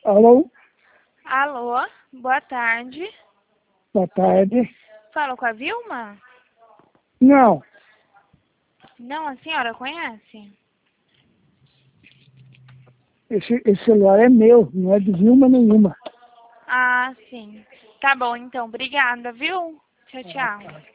Alô? Alô, boa tarde. Boa tarde. Falo com a Vilma? Não, Não, a senhora conhece? esse celular é meu, não é de Vilma nenhuma. Ah, sim. Tá bom, então. Obrigada, viu? Tchau, tchau.